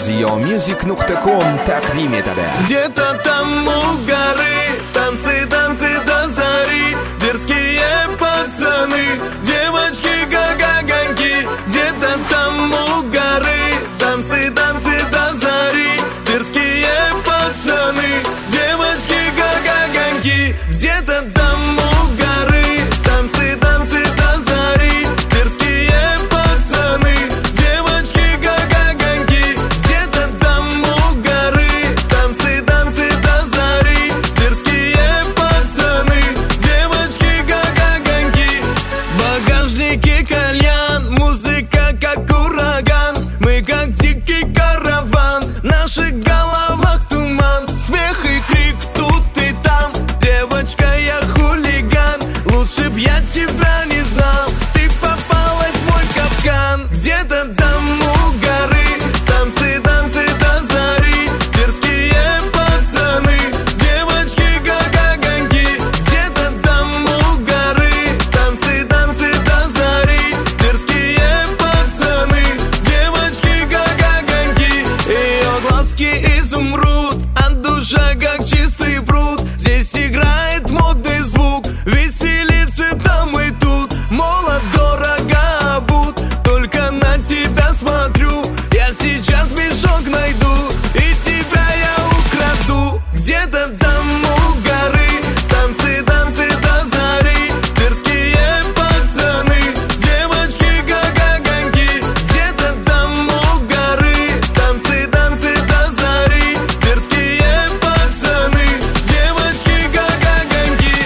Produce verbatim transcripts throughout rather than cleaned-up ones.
зиомьюзик точка ком такви методы. Где-то там у горы танцы, танцы до зари, дерзкие пацаны, девочки как огоньки. Где-то там у горы танцы, танцы до зари, дерзкие пацаны, девочки как огоньки. Где-то там у горы танцы, танцы до зари, дерзкие пацаны, девочки как огоньки. Где-то там у горы танцы, танцы до зари, дерзкие пацаны, девочки как огоньки. В багажнике кальян, музыка как ураган, мы как дикий караван, в наших головах туман, смех и крик тут и там. Девочка, я хулиган, лучше б я тебя не знал, ты попалась в мой капкан. Где-то там у горы танцы, танцы до зари, дерзкие пацаны, девочки как огоньки. Где-то там у горы танцы, танцы до зари, дерзкие пацаны, девочки как огоньки. Ее глазки изумруд, а душа как чистый пруд. Здесь играет модный звук, веселится там и тут. Молод, дорого обут, только на тебя смотрю, я сейчас мешок найду и тебя я украду. Где-то там у горы танцы, танцы до зари, дерзкие пацаны, девочки как огоньки. Где-то там у горы танцы, танцы до зари, дерзкие пацаны, девочки как огоньки.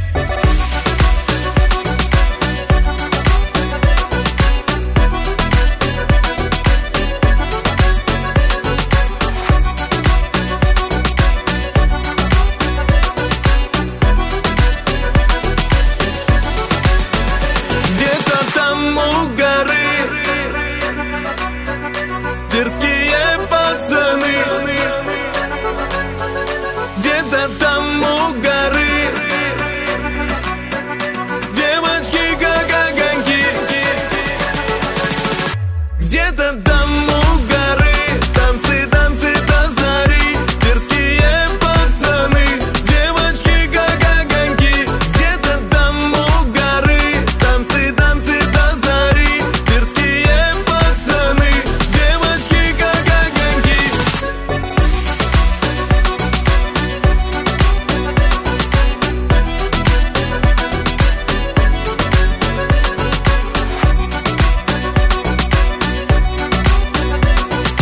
Где-то там у горы дерзкие пацаны, где-то там у горы девочки как огоньки. Где-то там у горы танцы, танцы до зари, дерзкие пацаны, девочки как огоньки. Где-то там у горы танцы, танцы до зари, дерзкие пацаны, девочки как огоньки.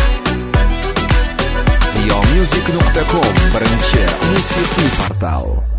зиомьюзик точка ком, birinchi musiqiy portal.